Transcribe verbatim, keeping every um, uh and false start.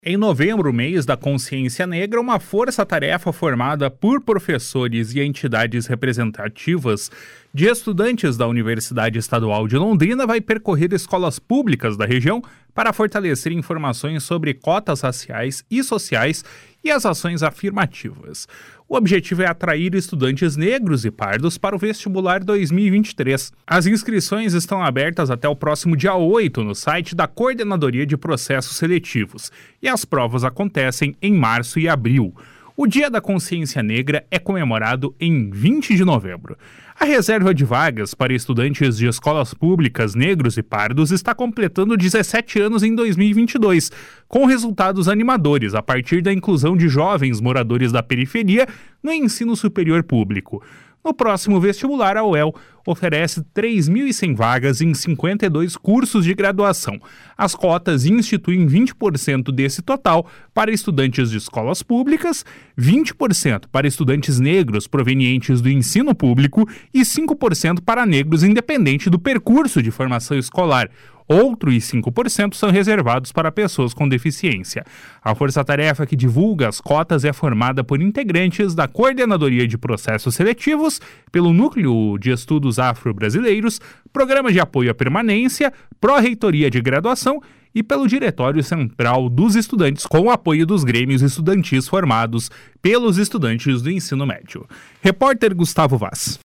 Em novembro, mês da consciência negra, uma força-tarefa formada por professores e entidades representativas de estudantes da Universidade Estadual de Londrina vai percorrer escolas públicas da região para fortalecer informações sobre cotas raciais e sociais e as ações afirmativas. O objetivo é atrair estudantes negros e pardos para o vestibular dois mil e vinte e três. As inscrições estão abertas até o próximo dia oito no site da Coordenadoria de Processos Seletivos e as provas acontecem em março e abril. O Dia da Consciência Negra é comemorado em vinte de novembro. A reserva de vagas para estudantes de escolas públicas negros e pardos está completando dezessete anos em dois mil e vinte e dois, com resultados animadores a partir da inclusão de jovens moradores da periferia no ensino superior público. No próximo vestibular, a U E L oferece três mil e cem vagas em cinquenta e dois cursos de graduação. As cotas instituem vinte por cento desse total para estudantes de escolas públicas, vinte por cento para estudantes negros provenientes do ensino público e cinco por cento para negros independente do percurso de formação escolar. Outros cinco por cento são reservados para pessoas com deficiência. A força-tarefa que divulga as cotas é formada por integrantes da Coordenadoria de Processos Seletivos, pelo Núcleo de Estudos Afro-Brasileiros, Programa de Apoio à Permanência, Pró-Reitoria de Graduação e pelo Diretório Central dos Estudantes, com o apoio dos grêmios estudantis formados pelos estudantes do ensino médio. Repórter Gustavo Vaz.